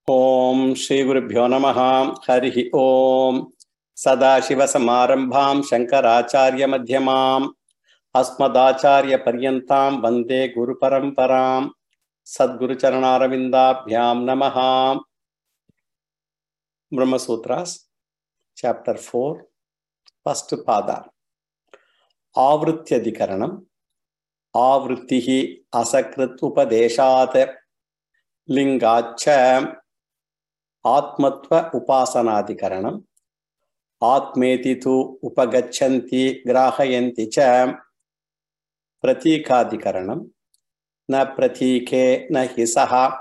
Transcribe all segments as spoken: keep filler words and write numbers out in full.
Om Shri Gurubhyo Namaha Harihi Om Sadashiva Samarambham Shankaracharya Madhyamam Asmadacharya Paryantam Vande Guru Paramparam Sadguru Charanaravindaabhyam Namaha. Brahma Sutras, Chapter four, First Pada. Avrityadikaranam Avrittihi Asakrit Upadeshat Lingacha Atmatva Upasanadikaranam Atmeti tu Upagachanti Grahayanti cha Pratikadikaranam Na Pratike Na Hisaha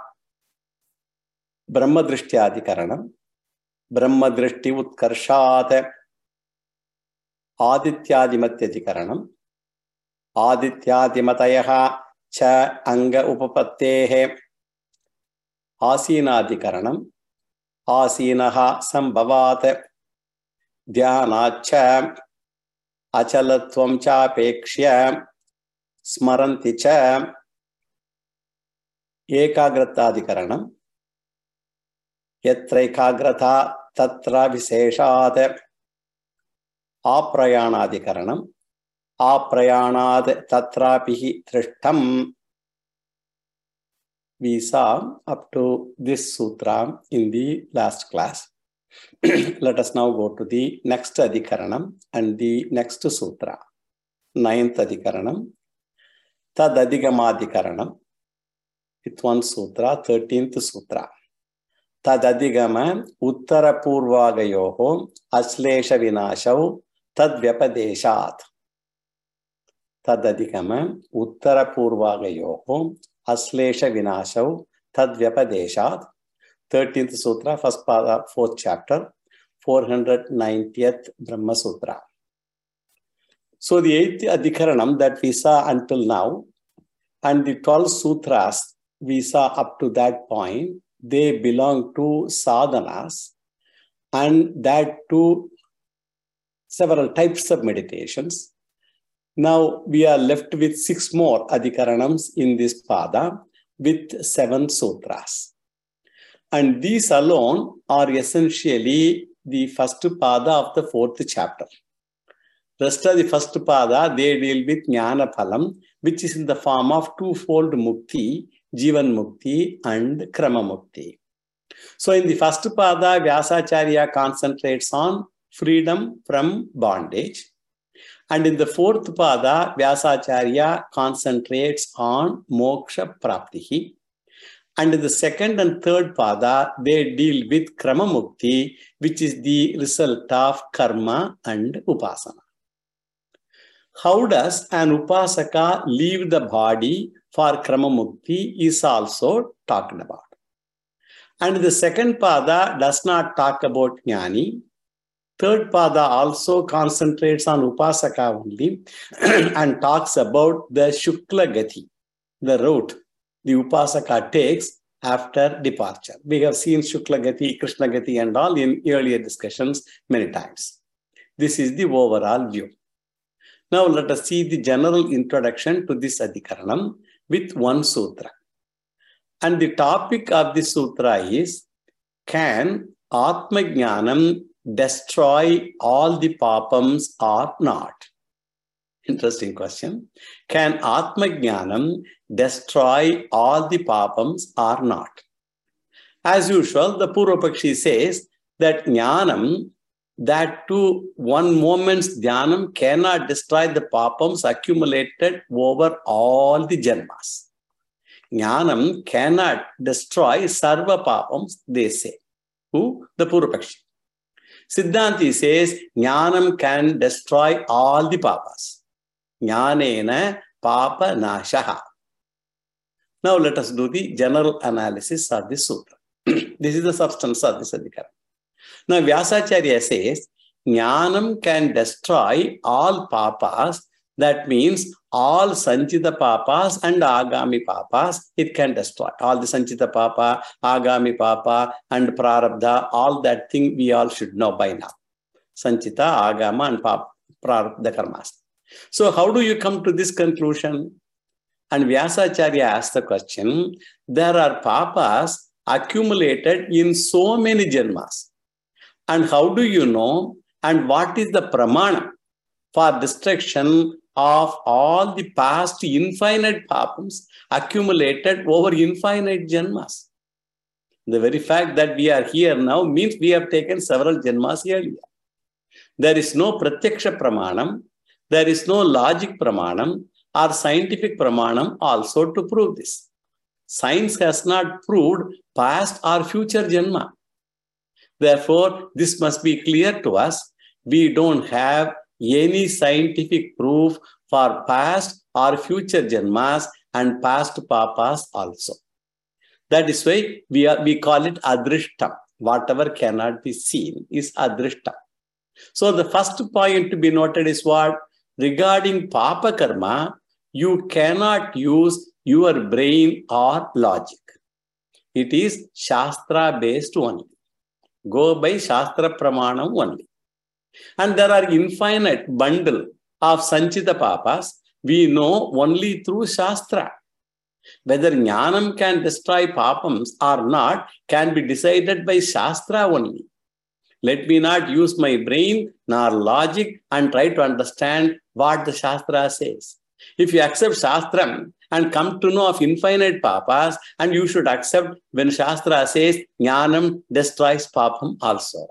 Brahmadrishthyadikaranam Brahmadrishti Utkarshat Adityadimatyadikaranam Adityadimatayaha cha Anga Upapattehe Asinadikaranam Asinaha Sambhavat Dhyanacha Achalatvam cha Pekshya Smaranti cha Ekagratadikaranam Yatra Ekagrata Tatra Viseshat Aprayanadikaranam Aprayanad Tatrapihi Trishtam. We saw up to this sutra in the last class. Let us now go to the next adhikaranam and the next sutra. Ninth adhikaranam. Tad adhigamadhikaranam. With one sutra, thirteenth sutra. Tad adhigama uttara purvagayoho aslesha vinashav tad vyapadeshat. Tad adhigama uttara purvagayoho Aslesha Vinashav Tad Vyapadeshat. thirteenth Sutra, first pada, fourth chapter, four hundred ninetieth Brahma Sutra. So the eighth Adhikaranam that we saw until now, and the twelve sutras we saw up to that point, they belong to sadhanas, and that to several types of meditations. Now we are left with six more adhikaranams in this pada with seven sutras. And these alone are essentially the first pada of the fourth chapter. Rest of the first pada, they deal with Jnana Phalam, which is in the form of twofold mukti, Jivan Mukti and Krama Mukti. So in the first pada, Vyasacharya concentrates on freedom from bondage. And in the fourth pada, Vyasacharya concentrates on moksha praptihi. And in the second and third pada, they deal with krama mukti, which is the result of karma and upasana. How does an upasaka leave the body for krama mukti is also talked about. And the second pada does not talk about jnani. Third pada also concentrates on upasaka only and talks about the Shukla Gati, the route the upasaka takes after departure. We have seen Shukla Gati, Krishna Gati and all in earlier discussions many times. This is the overall view. Now let us see the general introduction to this adhikaranam with one sutra. And the topic of this sutra is, can Atma Jnanam destroy all the papams or not? Interesting question. Can Atma Jnanam destroy all the papams or not? As usual, the Purvapakshi says that Jnanam, that to one moment's Jnanam cannot destroy the papams accumulated over all the janmas. Jnanam cannot destroy sarva papams, they say. Who? The Purvapakshi. Siddhanti says, Jnanam can destroy all the papas. Jnanena papa nashaha. Now let us do the general analysis of this sutra. This is the substance of this adhikaranam. Now Vyasacharya says, Jnanam can destroy all papas. That means all Sanchita papas and Agami papas, it can destroy. All the Sanchita papa, Agami papa and Prarabdha, all that thing we all should know by now. Sanchita, Agama and papa, Prarabdha karmas. So how do you come to this conclusion? And Vyasacharya asked the question, there are papas accumulated in so many janmas. And how do you know? And what is the pramana for destruction of all the past infinite papams accumulated over infinite janmas? The very fact that we are here now means we have taken several janmas earlier. There is no pratyaksha pramanam, there is no logic pramanam or scientific pramanam also to prove this. Science has not proved past or future janma. Therefore, this must be clear to us. We don't have any scientific proof for past or future janmas and past papas also. That is why we, are, we call it adrishtam. Whatever cannot be seen is adrishtam. So the first point to be noted is what? Regarding papa karma, you cannot use your brain or logic. It is shastra based only. Go by shastra pramanam only. And there are infinite bundle of sanchita papas we know only through shastra. Whether jnanam can destroy papams or not can be decided by shastra only. Let me not use my brain nor logic and try to understand what the shastra says. If you accept shastram and come to know of infinite papas, and you should accept when shastra says jnanam destroys papam also.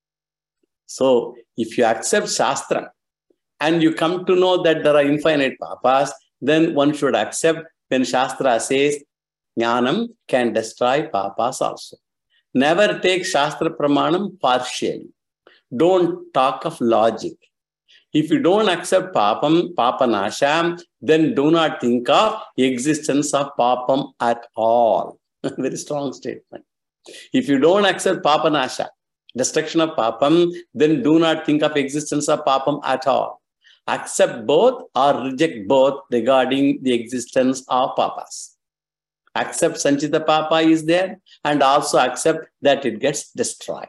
So if you accept shastra and you come to know that there are infinite papas, then one should accept when shastra says jnanam can destroy papas also. Never take shastra pramanam partially. Don't talk of logic. If you don't accept papam, papanasha, then do not think of existence of papam at all. Very strong statement. If you don't accept papanasha, destruction of papam, then do not think of existence of papam at all. Accept both or reject both regarding the existence of papas. Accept sanchita papa is there and also accept that it gets destroyed.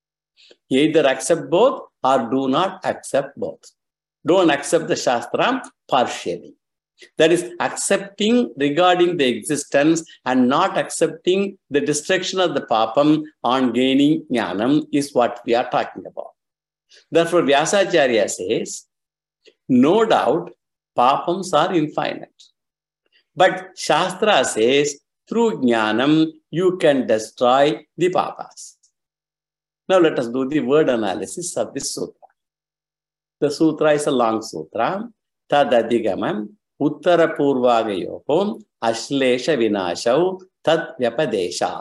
Either accept both or do not accept both. Don't accept the shastra partially. That is, accepting regarding the existence and not accepting the destruction of the papam on gaining jnanam is what we are talking about. Therefore, Vyasacharya says, no doubt, papams are infinite. But Shastra says, through jnanam, you can destroy the papas. Now let us do the word analysis of this sutra. The sutra is a long sutra. Tad adhigamam uttara purvagayohom ashlesha vinashau tad vyapadeshat.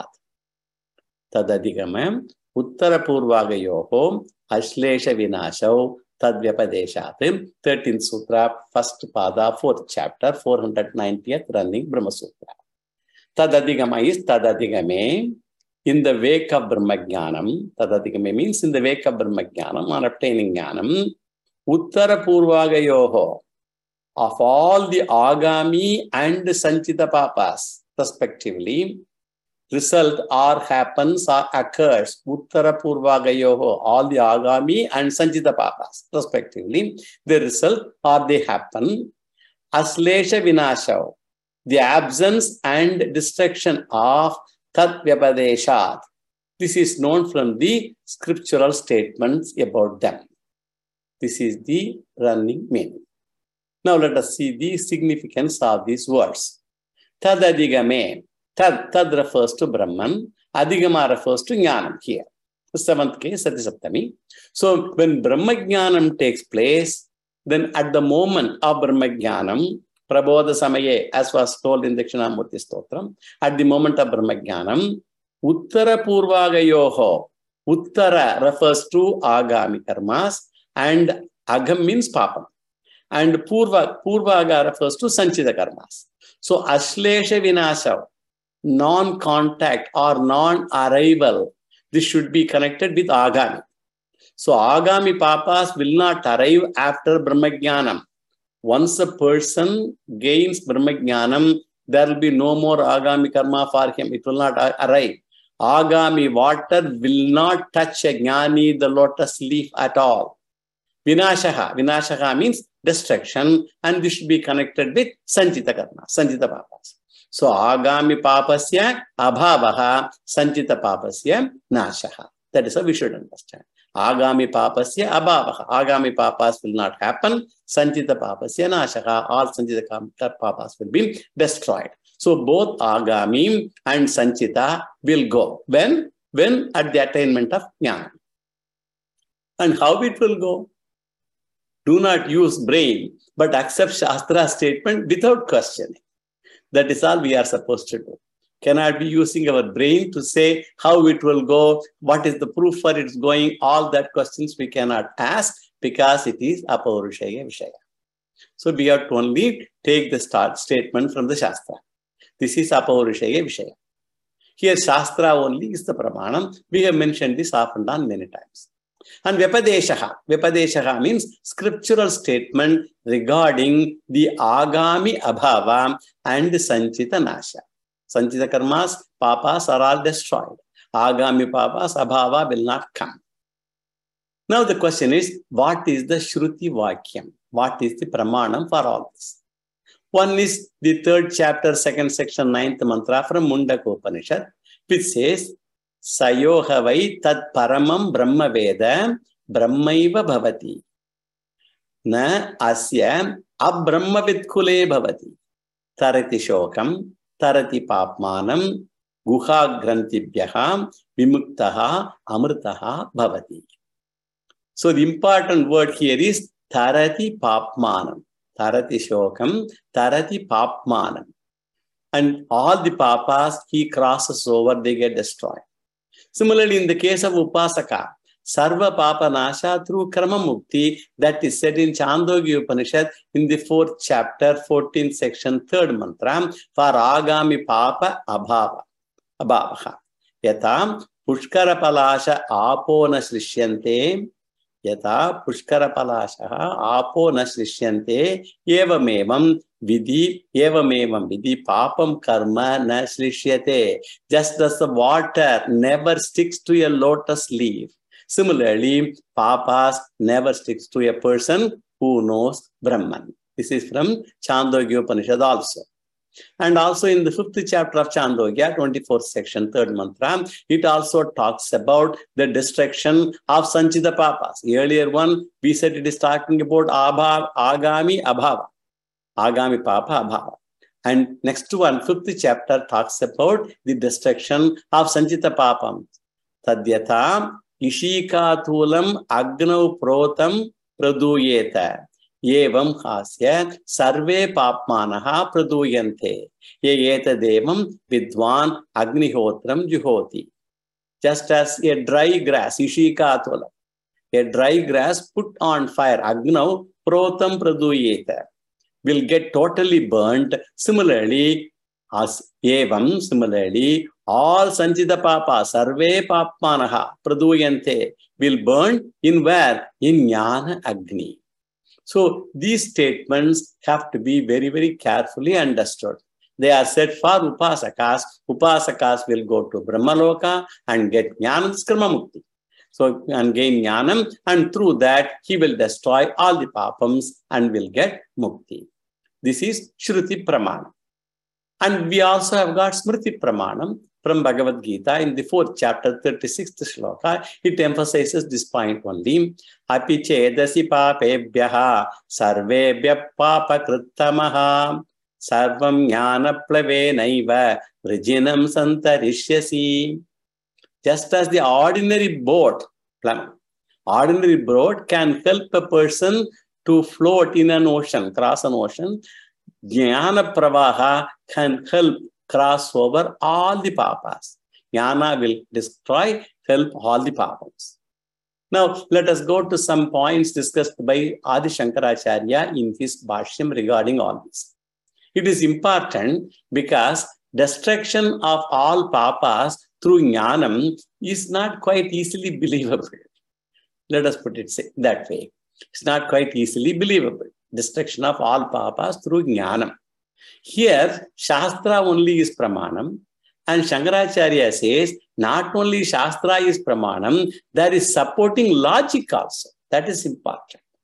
Tad adhigamam uttara purvagayohom ashlesha vinashau tad vyapadeshat. thirteenth sutra, first pada, fourth chapter, four hundred ninetieth running Brahma Sutra. Tad adhigama is tad adhigame. In the wake of Brahmajnanam, Tadadigame means in the wake of Brahmajnanam, on obtaining Jnanam, Uttara Purvagayoho, of all the Agami and Sanchita Papas, respectively, result or happens or occurs, Uttara Purvagayoho, all the Agami and Sanchita Papas, respectively, they result or they happen, Aslesha Vinashav, the absence and destruction of Tat Vyapadeshat. This is known from the scriptural statements about them. This is the running meaning. Now let us see the significance of these words. Tad adhigame. Tad, tad refers to Brahman. Adhigama refers to Jnanam here. The seventh case, Sati Saptami. So when Brahmajnanam takes place, then at the moment of Brahmajnanam, Prabodha Samaye, as was told in Dakshinamurti Stotram, at the moment of Brahmajnanam, Uttara Purvagayoho. Uttara refers to Agami karmas and Agam means Papam. And Purva, Purvaga refers to Sanchita karmas. So Ashlesha Vinashav, non-contact or non-arrival, this should be connected with Agami. So Agami Papas will not arrive after Brahmajnanam. Once a person gains Brahmajnanam, there will be no more Agami karma for him. It will not arrive. Agami water will not touch a Jnani, the lotus leaf at all. Vinashaha. Vinashaha means destruction, and this should be connected with Sanchita karma, Sanchita Papas. So agami papasya abhavaha sanchita papasya nashaha. That is how we should understand. Agami papasya abhavaha. Agami papas will not happen. Sanchita papasya nashaha. All sanchita papas will be destroyed. So both agami and sanchita will go. When? When at the attainment of jnana. And how it will go? Do not use brain, but accept Shastra statement without questioning. That is all we are supposed to do. Cannot be using our brain to say how it will go, what is the proof for it's going, all that questions we cannot ask because it is Apaurushaya Vishaya. So we have to only take the start statement from the Shastra. This is Apaurushaya Vishaya. Here Shastra only is the Pramanam. We have mentioned this off and down many times. And Vyapadeshaha. Vyapadeshaha means scriptural statement regarding the Agami Abhava and the Sanchita Nasha. Sanchita karmas, papas are all destroyed. Agami papas, Abhava will not come. Now the question is, what is the Shruti Vakyam? What is the Pramanam for all this? One is the third chapter, second section, ninth mantra from Mundaka Upanishad, which says, Sayohavai tad paramam brahma veda brahmaiva bhavati. Na asya abrahma vidkule bhavati. Tarati shokam, tarati papmanam, guha grantibhyaham, vimuktaha, amritaha bhavati. So the important word here is tarati papmanam. Tarati shokam, tarati papmanam. And all the papas he crosses over, they get destroyed. Similarly, in the case of Upasaka, Sarva Papa Nasha through Karma Mukti, that is said in Chandogya Upanishad in the fourth chapter, fourteenth section, third mantra, for Agami Papa Abhava. Abhavaha. Yata Pushkara Palasha Apo na Srishyante. Yata Pushkara Palasha Apo na Srishyante. Evamevam Vidhi, evamevam vidhi, papam karma na srishyate. Just as the water never sticks to a lotus leaf, similarly, papas never sticks to a person who knows Brahman. This is from Chandogya Upanishad also. And also in the fifth chapter of Chandogya, twenty-fourth section, third mantra, it also talks about the destruction of Sanchita papas. The earlier one, we said it is talking about abhav, agami, abhava. Agami Papa Abhava. And next one, fifth chapter talks about the destruction of Sanchita Papam. Tadyata Ishikatulam Agnau Protam Praduyeta. Yevam Hasya Sarve Papmanaha Praduyante. Yeta Devam Vidwan Agnihotram Juhoti. Just as a dry grass, Ishikatulam, a dry grass put on fire, Agnau Protam Praduyeta, will get totally burnt. Similarly, as evam, similarly, all Sanchita Papa, Sarve Papmanaha, Praduyante, will burn in where? In Jnana Agni. So these statements have to be very, very carefully understood. They are said for Upasakas. Upasakas will go to Brahmaloka and get Jnana Skarma Mukti. So, and gain Jnanam, and through that, he will destroy all the Papams and will get Mukti. This is Shruti Pramanam. And we also have got Smriti Pramanam from Bhagavad Gita in the fourth chapter, thirty-sixth shloka. It emphasizes this point only. Api chedasi papebhyaha sarvebhya papa krittamaha sarvam jnana plave naiva vrijinam santarishyasi. Just as the ordinary boat, ordinary boat can help a person to float in an ocean, cross an ocean, Jnana Pravaha can help cross over all the papas. Jnana will destroy, help all the papas. Now, let us go to some points discussed by Adi Shankaracharya in his Bhashyam regarding all this. It is important because destruction of all papas through Jnanam is not quite easily believable. Let us put it that way. It's not quite easily believable. Destruction of all papas through Jnanam. Here, Shastra only is Pramanam. And Shankaracharya says, not only Shastra is Pramanam, there is supporting logic also. That is important.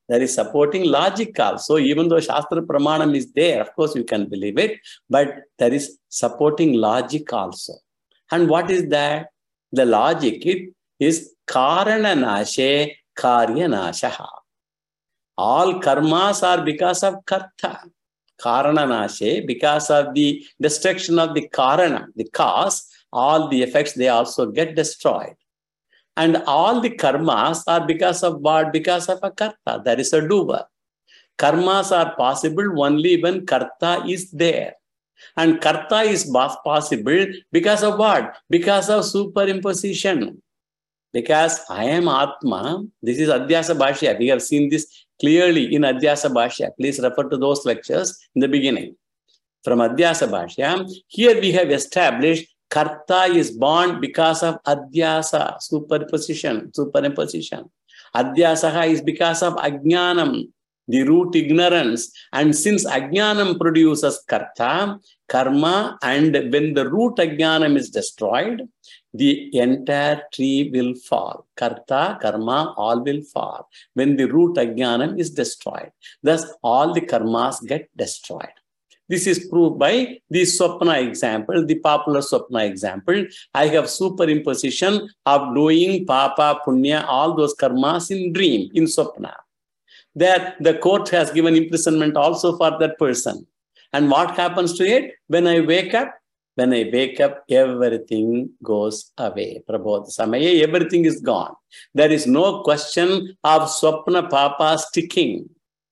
There is supporting logic also. Even though Shastra Pramanam is there, of course you can believe it, but there is supporting logic also. And what is that? The logic it is Karana Nashe Karya Nashaha. All karmas are because of Karta. Karana Nashe, because of the destruction of the Karana, the cause, all the effects, they also get destroyed. And all the karmas are because of what? Because of a karta. There is a doer. Karmas are possible only when karta is there. And karta is possible because of what? Because of superimposition. Because I am Atma. This is Adhyasa Bhashya. We have seen this clearly in Adhyasa Bhashya. Please refer to those lectures in the beginning. From Adhyasa Bhashya, here we have established Karta is born because of Adhyasa, superposition, superimposition. Adhyasaha is because of Ajnanam, the root ignorance. And since Ajnanam produces Karta, Karma, and when the root Ajnanam is destroyed, the entire tree will fall. Karta, Karma, all will fall when the root Ajnanam is destroyed. Thus, all the karmas get destroyed. This is proved by the Swapna example, the popular Swapna example. I have superimposition of doing Papa, Punya, all those karmas in dream, in Swapna. That the court has given imprisonment also for that person. And what happens to it? When I wake up, when I wake up, everything goes away. Prabodh Samaya, everything is gone. There is no question of Swapna Papa sticking.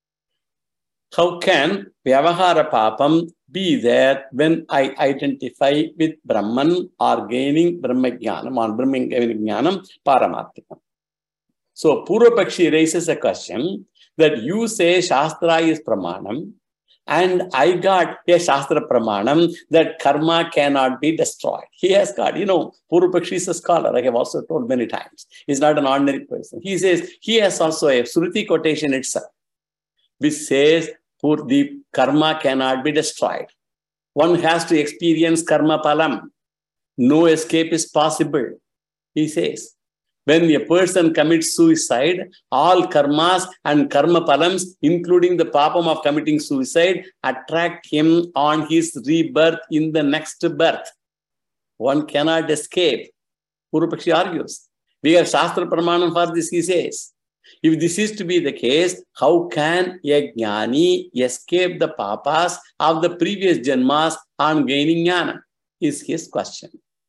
How can Vyavahara Papam be there when I identify with Brahman or gaining Brahmajnanam or Brahmajnanam Paramarthikam? So Purvapakshi raises a question that you say Shastra is Pramanam and I got a Shastra Pramanam that karma cannot be destroyed. He has got, you know, Purvapakshi is a scholar, I have also told many times. He's not an ordinary person. He says he has also a Shruti quotation itself, which says the karma cannot be destroyed. One has to experience karma palam. No escape is possible. He says, when a person commits suicide, all karmas and karma palams, including the papam of committing suicide, attract him on his rebirth in the next birth. One cannot escape. Purvapakshi argues. We have Shastra Pramanam for this, he says. If this is to be the case, how can a jnani escape the papas of the previous janmas on gaining jnana? Is his question.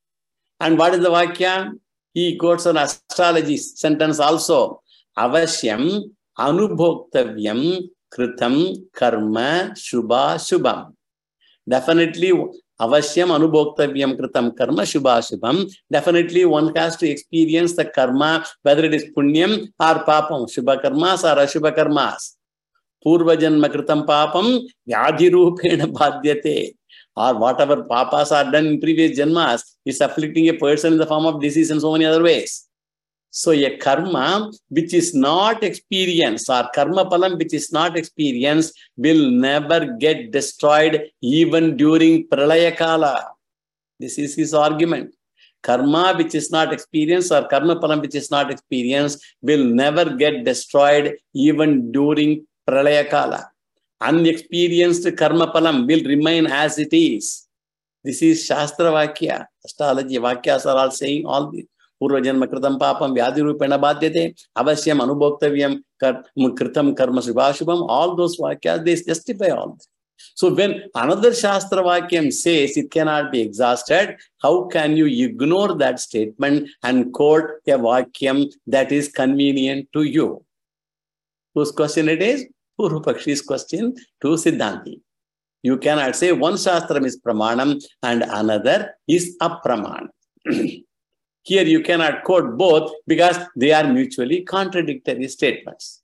And what is the vakya? He quotes an astrology sentence also. Avashyam anubhoktavyam kritam karma shubha shubham. Definitely, avashyam anubhoktavyam kritam karma shubha shubham. Definitely one has to experience the karma, whether it is punyam or papam, shubha karmas or ashubha karmas. Purva janma kritam papam vyadhi rupena badhyate. Or whatever papas are done in previous janmas is afflicting a person in the form of disease and so many other ways. So a karma which is not experienced or karma palam which is not experienced will never get destroyed even during pralaya kala. This is his argument. Karma which is not experienced or karma palam which is not experienced will never get destroyed even during pralaya kala. Unexperienced karma palam will remain as it is. This is Shastra Vakya. Astrology Vakyas are all saying all this. Purva janma kritam papam vyadhi rupena badhyate. Avasyam anubhoktavyam kritam karma shubhashubham. All those Vakyas, they justify all this. So when another Shastra Vakyam says it cannot be exhausted, how can you ignore that statement and quote a Vakyam that is convenient to you? Whose question it is? Purvapakshi's question to Siddhanti. You cannot say one Shastram is Pramanam and another is Apramanam. Here you cannot quote both because they are mutually contradictory statements.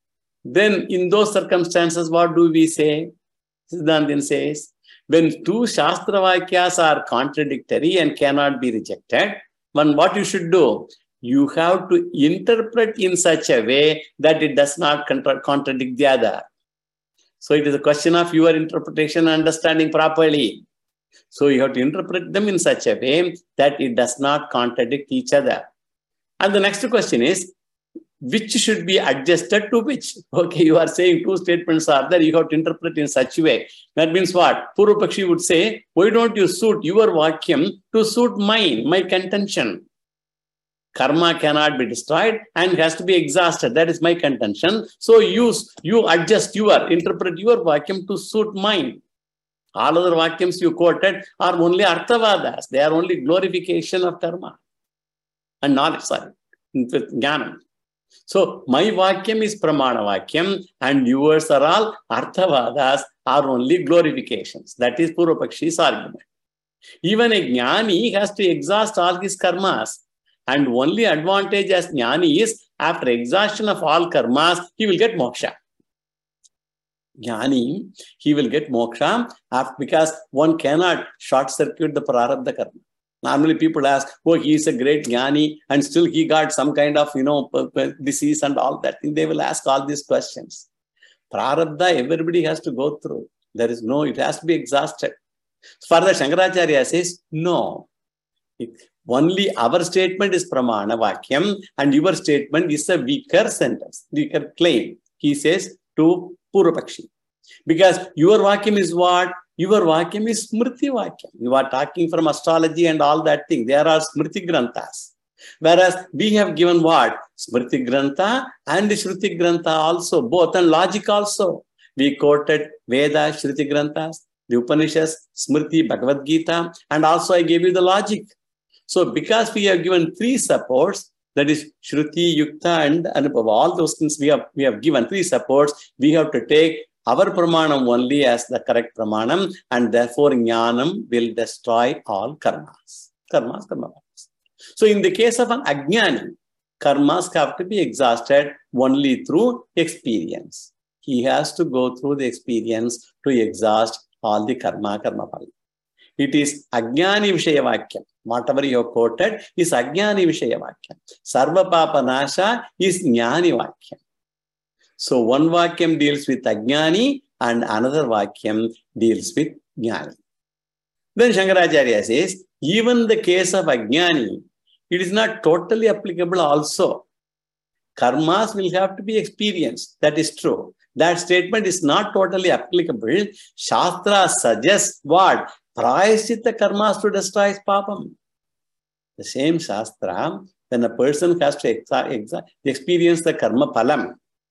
Then in those circumstances, what do we say? Siddhantin says, when two Shastra Vakyas are contradictory and cannot be rejected, one what you should do? You have to interpret in such a way that it does not contra contradict the other. So it is a question of your interpretation and understanding properly. So you have to interpret them in such a way that it does not contradict each other. And the next question is, which should be adjusted to which. Okay, you are saying two statements are there, you have to interpret in such a way. That means what? Purvapakshi would say, why don't you suit your vakyam to suit mine, my contention? Karma cannot be destroyed and has to be exhausted. That is my contention. So you, you adjust your, interpret your vakyam to suit mine. All other vakyams you quoted are only arthavadas. They are only glorification of karma and knowledge, sorry, jnana. So my vakyam is pramana vakyam and yours are all arthavadas, are only glorifications. That is Purvapakshi's argument. Even a jnani has to exhaust all his karmas. And only advantage as jnani is after exhaustion of all karmas, he will get moksha. Jnani, he will get moksha after, because one cannot short circuit the prarabdha karma. Normally people ask, oh, he is a great jnani and still he got some kind of, you know, disease and all that. They will ask all these questions. Prarabdha, everybody has to go through. There is no, it has to be exhausted. Further, Shankaracharya says, no. It, only our statement is pramana vakyam and your statement is a weaker sentence, weaker claim. He says to Purvapakshi. Because your vakyam is what? Your vakyam is smriti vakyam. You are talking from astrology and all that thing. There are smriti granthas. Whereas we have given what? Smriti grantha and shruti grantha also, both, and logic also. We quoted Veda, Shruti granthas, the Upanishads, Smriti, Bhagavad Gita, and also I gave you the logic. So because we have given three supports, that is Shruti, Yukta, and Anubhava, all those things we have, we have given three supports, we have to take our pramanam only as the correct pramanam, and therefore jnanam will destroy all karmas. Karmas, karma. So in the case of an ajnani, karmas have to be exhausted only through experience. He has to go through the experience to exhaust all the karma, karma phala. It is ajnani vishaya vakyam. Whatever you have quoted is ajnani vishaya vakyam. Sarva papa nasha is jnani vakyam. So one vakyam deals with ajnani and another vakyam deals with jnani. Then Shankaracharya says, even the case of ajnani, it is not totally applicable also. Karmas will have to be experienced. That is true. That statement is not totally applicable. Shastra suggests what? Prayaschitta karmas to destroy papam. The same Shastra, when a person has to exa exa experience the karma phalam,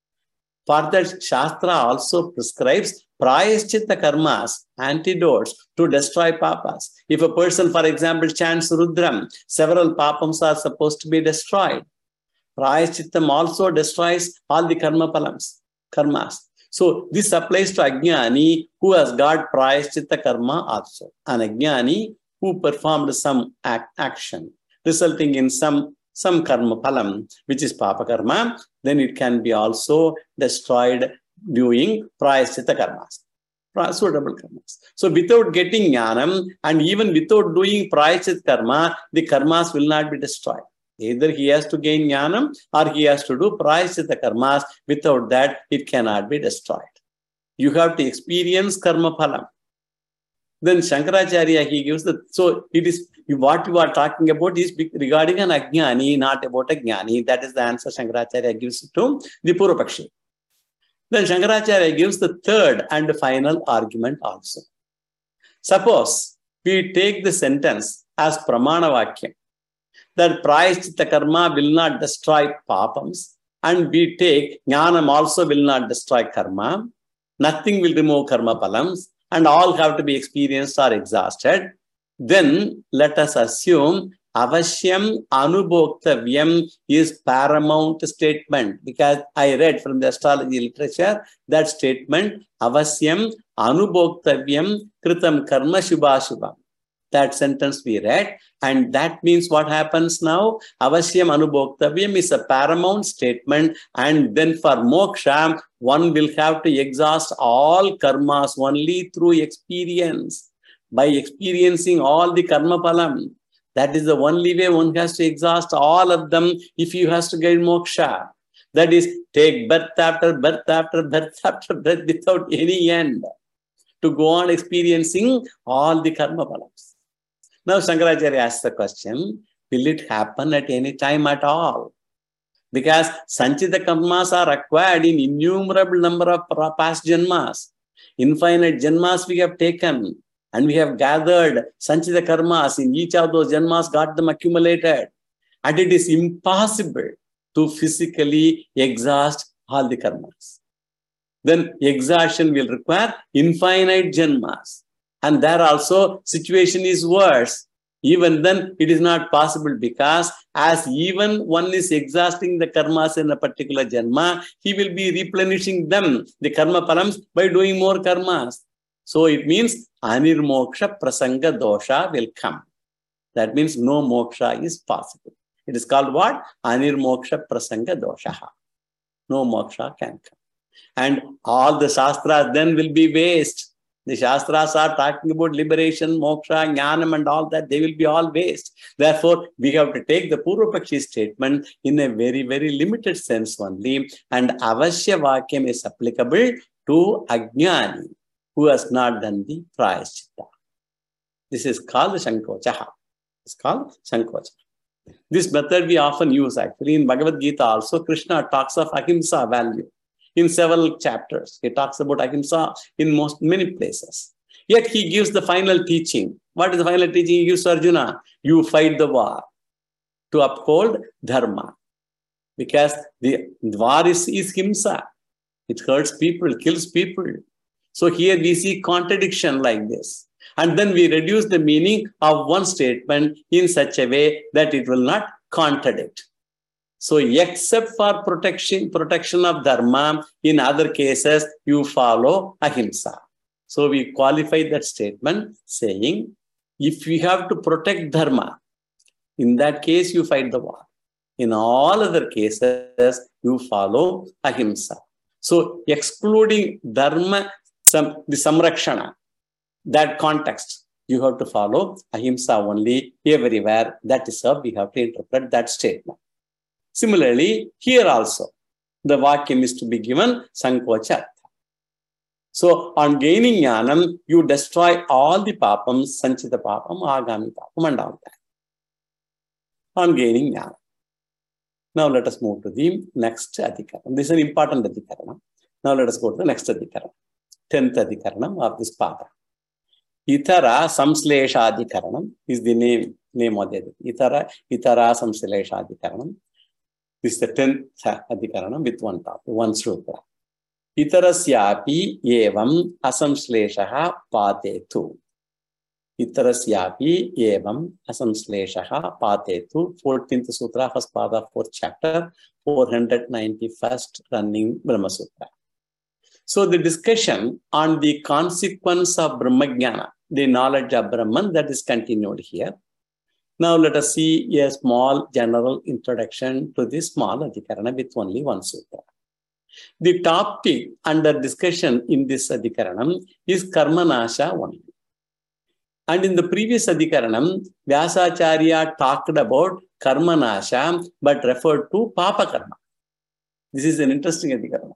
for that Shastra also prescribes prayaschitta karmas, antidotes to destroy papas. If a person, for example, chants Rudram, several papams are supposed to be destroyed. Prayashchittam also destroys all the karma phalams, karmas. So this applies to Ajnani who has got prayashchitta karma also. An Ajnani who performed some act, action resulting in some, some karma phalam, which is papa karma, then it can be also destroyed doing prayashchitta karmas, suitable karmas. So without getting jnanam and even without doing prayashchitta karma, the karmas will not be destroyed. Either he has to gain jnanam or he has to do prayashchitta karmas. Without that, it cannot be destroyed. You have to experience karma phalam. Then Shankaracharya, he gives the, so it is, what you are talking about is regarding an ajnani, not about a jnani. That is the answer Shankaracharya gives to the Purvapakshi. Then Shankaracharya gives the third and final argument also. Suppose we take the sentence as pramana vakyam, that prayashchitta karma will not destroy papams, and we take jnanam also will not destroy karma, nothing will remove karma phalams, and all have to be experienced or exhausted. Then let us assume avashyam anubhoktavyam is paramount statement, because I read from the astrology literature that statement avashyam anubhoktavyam kritam karma shubha shubham. That sentence we read, and that means what happens now? Avashyam anubhoktavyam is a paramount statement, and then for moksha, one will have to exhaust all karmas only through experience. By experiencing all the karma phalam. That is the only way one has to exhaust all of them if he has to get moksha. That is, take birth after birth after birth after birth without any end to go on experiencing all the karma phalams. Now Shankaracharya asks the question, will it happen at any time at all? Because sanchita karmas are acquired in innumerable number of past janmas. Infinite janmas we have taken and we have gathered sanchita karmas. In each of those janmas got them accumulated. And it is impossible to physically exhaust all the karmas. Then exhaustion will require infinite janmas. And there also situation is worse. Even then it is not possible, because as even one is exhausting the karmas in a particular janma, he will be replenishing them, the karma params, by doing more karmas. So it means anirmoksha prasanga dosha will come. That means no moksha is possible. It is called what? Anirmoksha prasanga dosha. No moksha can come. And all the shastras then will be waste. The shastras are talking about liberation, moksha, jnanam and all that. They will be all waste. Therefore, we have to take the Purvapakshi statement in a very, very limited sense only. And avashya vakyam is applicable to ajnani, who has not done the prayaschitta. This is called Sankocha. It's called Sankocha. This method we often use actually. In Bhagavad Gita also, Krishna talks of ahimsa value. In several chapters, he talks about ahimsa in most many places. Yet he gives the final teaching. What is the final teaching he gives to Arjuna? You fight the war to uphold dharma. Because the war is, is himsa. It hurts people, kills people. So here we see contradiction like this. And then we reduce the meaning of one statement in such a way that it will not contradict. So except for protection, protection of dharma, in other cases, you follow ahimsa. So we qualify that statement saying, if we have to protect dharma, in that case, you fight the war. In all other cases, you follow ahimsa. So excluding dharma, some, the samrakshana, that context, you have to follow ahimsa only everywhere. That is how we have to interpret that statement. Similarly, here also, the vakyam is to be given sankocha. So, on gaining jnanam, you destroy all the papams, sanchita papam, agami papam, and all that. On gaining jnanam. Now, let us move to the next adhikaranam. This is an important adhikaranam. Now, let us go to the next adhikaranam. Tenth adhikaranam of this pada. Itara samslesha adhikaranam is the name, name of the adhikaranam. Itara, itara samslesha adhikaranam. This is the tenth adhikaranam with one topic, one sutra. Itarasyapi evam asamsleshaha patetu. Itarasyapi evam asamsleshaha patetu. fourteenth sutra, first pada, fourth chapter, four hundred ninety-first running Brahma Sutra. So the discussion on the consequence of Brahmajnana, the knowledge of Brahman, that is continued here. Now let us see a small general introduction to this small adhikarana with only one sutra. The topic under discussion in this adhikaranam is karmanasha only. And in the previous adhikaranam, Vyasacharya talked about karmanasha but referred to papa karma. This is an interesting adhikarana.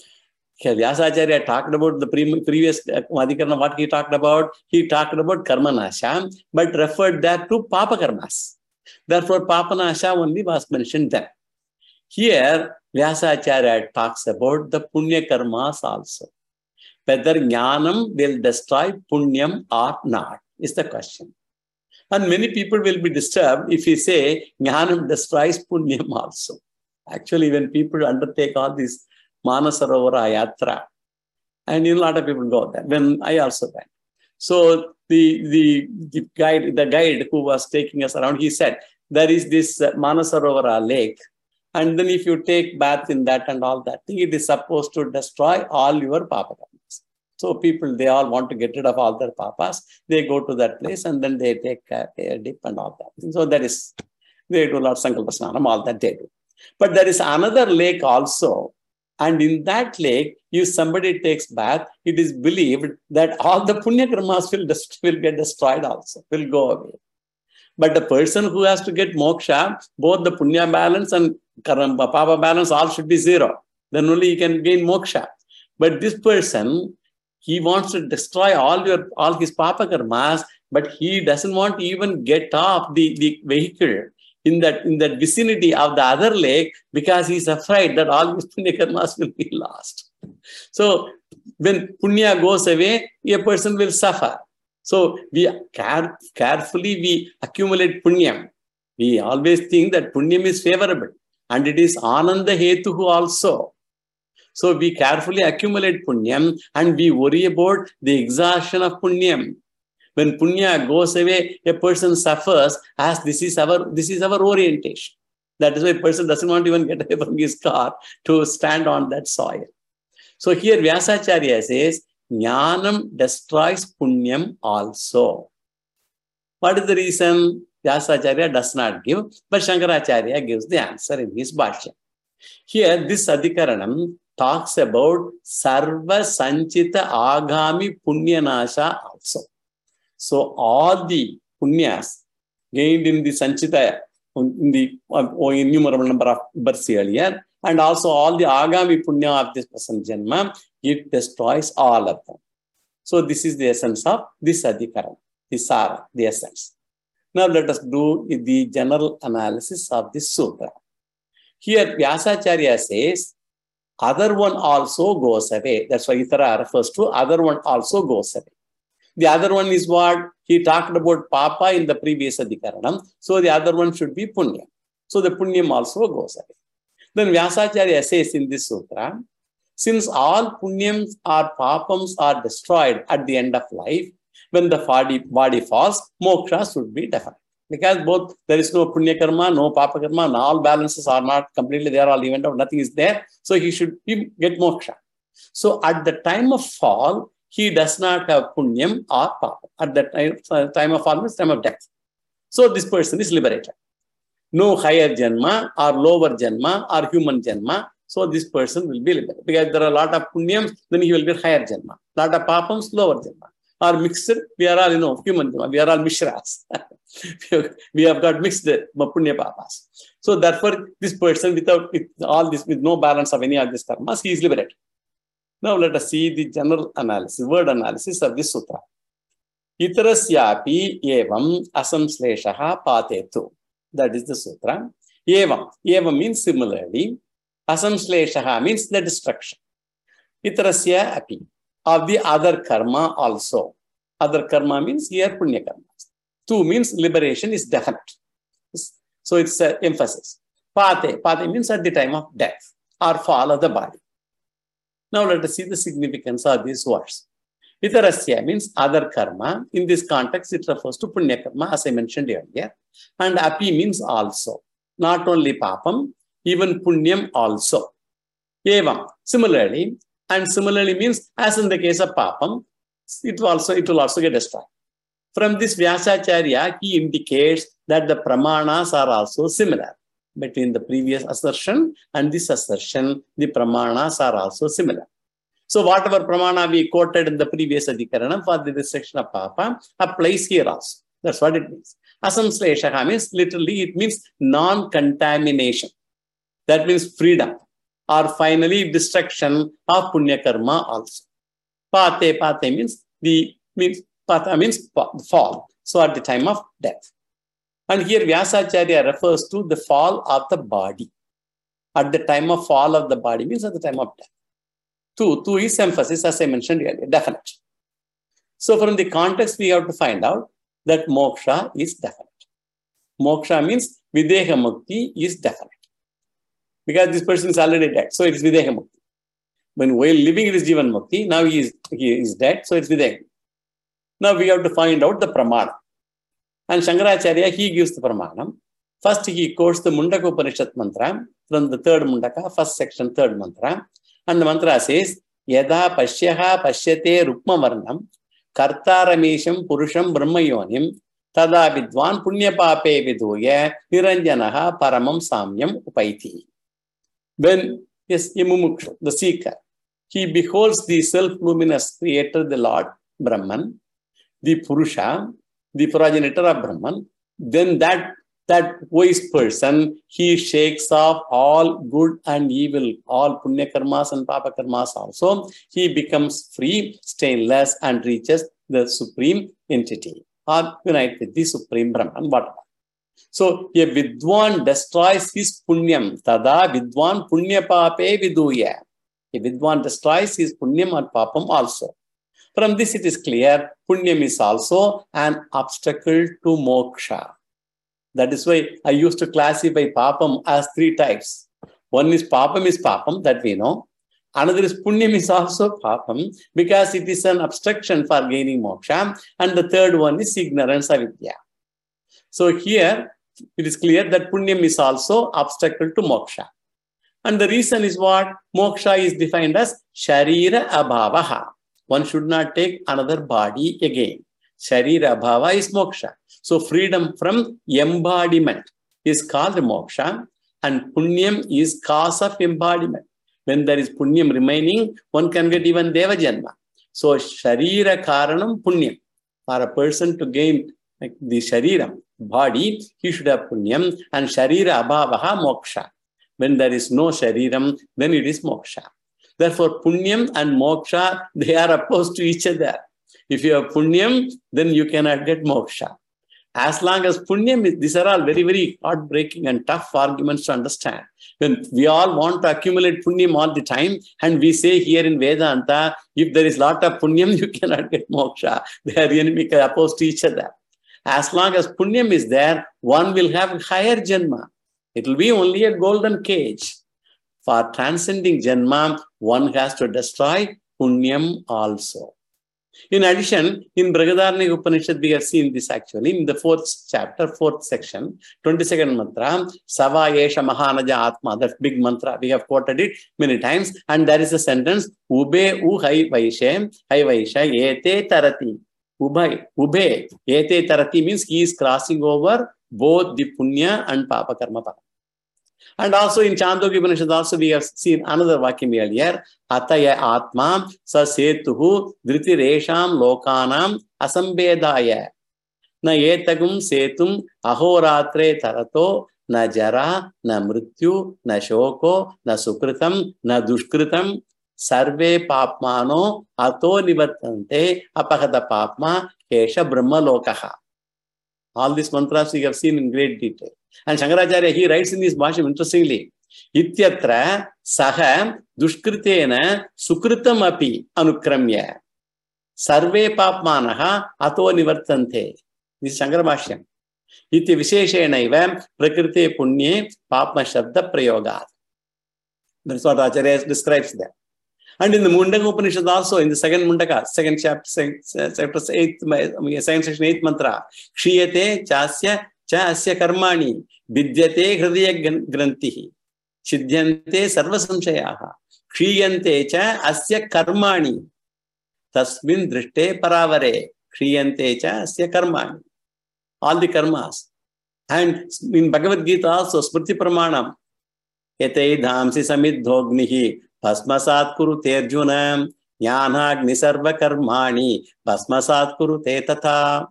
Vyasacharya talked about the pre previous adhikarana, what he talked about? He talked about karmanasha, but referred that to papa karmas. Therefore, papanasha only was mentioned there. Here, Vyasacharya talks about the punya karmas also. Whether jnanam will destroy punyam or not is the question. And many people will be disturbed if we say jnanam destroys punyam also. Actually, when people undertake all these Manasarovara Yatra, and a lot of people go there. When I also went. So the, the, the guide, the guide who was taking us around, he said, there is this uh, Manasarovara lake. And then if you take bath in that and all that thing, it is supposed to destroy all your papa karmas. So people, they all want to get rid of all their papas. They go to that place and then they take uh, a dip and all that. So that is, they do a lot of Sankalpa Snanam, all that they do. But there is another lake also. And in that lake, if somebody takes bath, it is believed that all the punya karmas will, will get destroyed also, will go away. But the person who has to get moksha, both the punya balance and karma, papa balance, all should be zero. Then only he can gain moksha. But this person, he wants to destroy all your all his papa karmas, but he doesn't want to even get off the, the vehicle. in that, in that vicinity of the other lake because he's afraid that all his punya karmas will be lost. So when punya goes away, a person will suffer. So we care, carefully we accumulate punyam. We always think that punyam is favorable and it is ananda hetuhu also. So we carefully accumulate punyam and we worry about the exhaustion of punyam. When punya goes away, a person suffers as this is our, this is our orientation. That is why a person doesn't want to even get away from his car to stand on that soil. So here Vyasacharya says, Jnanam destroys punyam also. What is the reason? Vyasacharya does not give, but Shankaracharya gives the answer in his Bhashya. Here, this Adhikaranam talks about Sarva Sanchita Agami Punyanasha also. So all the punyas gained in the Sanchita, in the uh, innumerable number of births earlier, and also all the Agami Punya of this present Janma, it destroys all of them. So this is the essence of this Adhikaran, the Sara, the essence. Now let us do the general analysis of this Sutra. Here Vyasacharya says, other one also goes away. That's why Itara refers to other one also goes away. The other one is what? He talked about Papa in the previous Adhikaranam. So the other one should be Punya. So the Punyam also goes away. Then Vyasacharya says in this Sutra, since all Punyams or Papams are destroyed at the end of life, when the body, body falls, moksha should be definite. Because both, there is no Punya Karma, no Papa Karma, and all balances are not completely there, all event of nothing is there. So he should get moksha. So at the time of fall, he does not have punyam or papa. At that time, time of fall means time of death. So this person is liberated. No higher janma or lower janma or human janma. So this person will be liberated. Because there are a lot of punyams, then he will get higher janma. Lot of papams, lower janma. Or mixed, we are all, you know, human janma. We are all mishras. We have got mixed punya papas. So therefore, this person without with all this, with no balance of any of these karmas, he is liberated. Now let us see the general analysis, word analysis of this sutra. Itarasyapi evam asamsleshaha patetu. That is the sutra. Evam. Evam means similarly. Asamsleshaha means the destruction. Itarasya api. Of the other karma also. Other karma means here punya karma. Two means liberation is definite. So it's uh, emphasis. Pate. Pate means at the time of death or fall of the body. Now let us see the significance of these words. Itarasya means other karma. In this context, it refers to punya karma, as I mentioned earlier. And api means also. Not only papam, even punyam also. Evam, similarly, and similarly means, as in the case of papam, it will also, it will also get destroyed. From this Vyasacharya, he indicates that the pramanas are also similar. Between the previous assertion and this assertion, the pramanas are also similar. So whatever pramana we quoted in the previous adhikaranam for the destruction of papa applies here also. That's what it means. Asamsleshaha means literally it means non-contamination. That means freedom. Or finally destruction of punya karma also. Pate, pate means the means pata means fall. So at the time of death. And here Vyasacharya refers to the fall of the body. At the time of fall of the body means at the time of death. Two, two is emphasis, as I mentioned earlier, definite. So from the context, we have to find out that moksha is definite. Moksha means videha mukti is definite. Because this person is already dead, so it is videha mukti. When while living it is jivan mukti, now he is, he is dead, so it's videha. Now we have to find out the pramana. And Shankaracharya, he gives the pramanam. First, he quotes the Mundaka Upanishad mantra from the third Mundaka, first section, third mantra. And the mantra says, Yada Pashyaha Pashyate Rukma Varnam Kartaramesham Purusham Brahmayonim Tada Vidwan Punya Pape Viduya Niranjanaha Paramam Samyam Upaiti. When, yes, Yamumukshu, the seeker, he beholds the self-luminous creator, the Lord Brahman, the Purusha, the progenitor of Brahman, then that, that wise person, he shakes off all good and evil, all punya karmas and papa karmas also. He becomes free, stainless, and reaches the supreme entity, or unite with the supreme Brahman, whatever. So a vidwan destroys his punyam. Tada vidwan punya pape viduya. A vidwan destroys his punyam or papam also. From this it is clear, punyam is also an obstacle to moksha. That is why I used to classify papam as three types. One is papam is papam, that we know. Another is punyam is also papam because it is an obstruction for gaining moksha. And the third one is ignorance, avidya. So here it is clear that punyam is also obstacle to moksha. And the reason is what? Moksha is defined as sharira abhavaha. One should not take another body again. Sharira abhava is moksha. So freedom from embodiment is called moksha, and punyam is cause of embodiment. When there is punyam remaining, one can get even deva janma. So sharira karanam punyam. For a person to gain like the sharira, body, he should have punyam, and sharira abhavaha moksha. When there is no shariram, then it is moksha. Therefore, punyam and moksha, they are opposed to each other. If you have punyam, then you cannot get moksha. As long as punyam is, these are all very, very heartbreaking and tough arguments to understand. When we all want to accumulate punyam all the time, and we say here in Vedanta, if there is lot of punyam, you cannot get moksha. They are enemy opposed to each other. As long as punyam is there, one will have higher janma. It will be only a golden cage. For transcending janma, one has to destroy punyam also. In addition, in Brihadaranyaka Upanishad, we have seen this actually in the fourth chapter, fourth section, twenty-second mantra, Sava Yesha Mahanaja Atma, that big mantra. We have quoted it many times. And there is a sentence, Ube u hai vaishe, hai vaisha, ete tarati. Ubhay, ube, ete tarati means he is crossing over both the punya and papa karma para. And also in Chandogya Upanishad also we have seen another vakyam earlier, Ataya Atma sa setuhu dhritiresham lokanam asambedaya na etagum setum ahoratre tarato na jara na mrityu na shoko na sukritam na dushkritam sarve papmano ato nivartante apahata papma kesha brahma lokaha. All these mantras we have seen in great detail. And Shankaracharya, he writes in his bhasham interestingly, Ityatra saha dushkritena sukritam api anukramya sarve papmanaha ato nivartante. This is Shankara bhashyam. Iti visheshenaiva prakrite punye papma shabda prayogat. That's what Acharya describes there. And in the Mundaka Upanishad also, in the second Mundaka, second chapter, chapter eighth, second section, eighth mantra, Kshiyate chasya cha asya karmani vidyate hridaya grantihi chidhyante sarva samshayaha kshiyante cha asya karmani tasmin drishte paravare kshiyante cha asya karmani. All the karmas. And in Bhagavad Gita also, Smriti Pramanam, Ete dhamsi samidhognihi Bhasmasat kurute Arjuna Jnanagni sarva karmani Bhasmasat kurute tatha.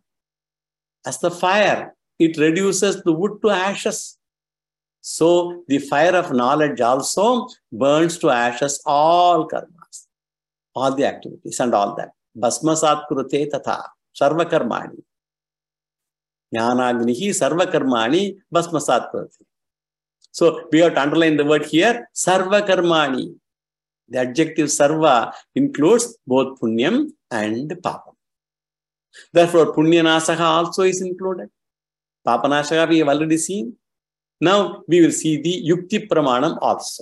As the fire, it reduces the wood to ashes. So the fire of knowledge also burns to ashes all karmas, all the activities and all that. Bhasmasat kurute tatha. Sarva karmani. Jnanagnihi sarva karmani Bhasmasat kurute. So we have to underline the word here, sarva karmani. The adjective sarva includes both punyam and papam. Therefore, punyanasaka also is included. Papanasaka we have already seen. Now we will see the yukti pramanam also.